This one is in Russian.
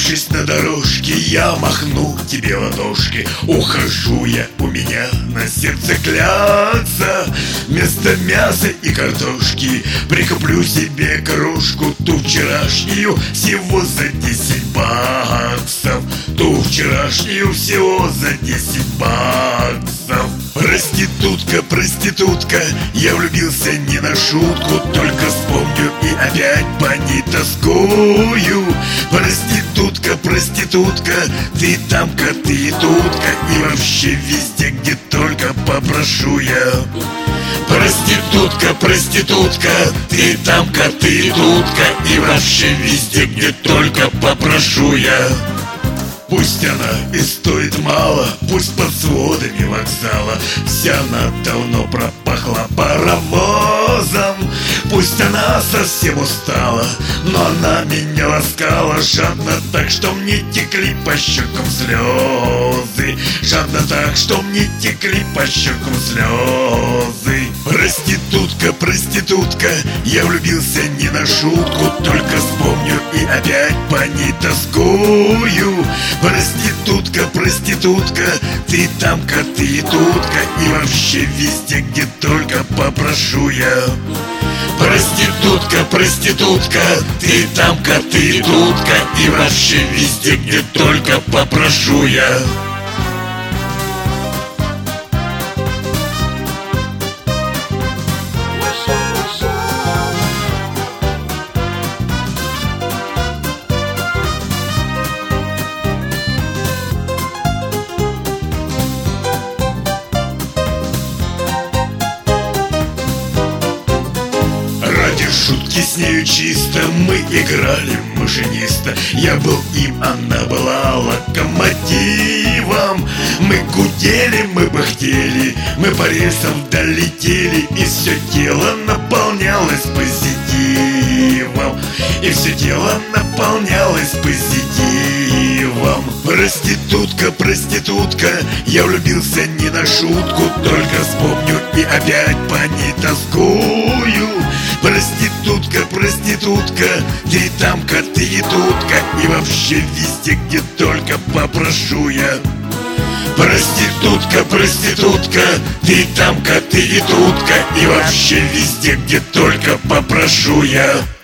Оказавшись на дорожке, я махну тебе ладошки. Ухожу я, у меня на сердце клятся. Вместо мяса и картошки прикуплю себе крошку, ту вчерашнюю всего за 10 баксов. Ту вчерашнюю всего за 10 баксов. Проститутка, проститутка, я влюбился не на шутку, только вспомню и опять по ней тоскую. Проститутка, проститутка, ты тамка, ты тутка, и вообще везде, где только попрошу я. Проститутка, проститутка, ты тамка, ты тутка, и вообще везде, где только попрошу я. Пусть она и стоит мало, пусть под сводами вокзала вся она давно пропахла паровозом. Пусть она совсем устала, но она меня ласкала жадно так, что мне текли по щекам слезы. Жадно так, что мне текли по щекам слезы. Проститутка, проститутка, я влюбился не на шутку, только вспомню и опять по ней тоскую. Проститутка, проститутка, ты тамка, ты тутка, и вообще везде, где только попрошу я. Проститутка, проститутка, ты тамка, ты тутка, и вообще везде, где только попрошу я. Шутки с нею чисто, мы играли в машиниста. Я был им, она была локомотивом. Мы гудели, мы пыхтели, мы по рельсам долетели, и все тело наполнялось позитивом. И все тело наполнялось позитивом. Проститутка, проститутка, я влюбился не на шутку, только вспомню и опять по ней тоскую. Проститутка, проститутка, ты тамка, ты тутка, и вообще везде, где только попрошу я. Проститутка, проститутка, ты тамка, ты тутка, и вообще везде, где только попрошу я.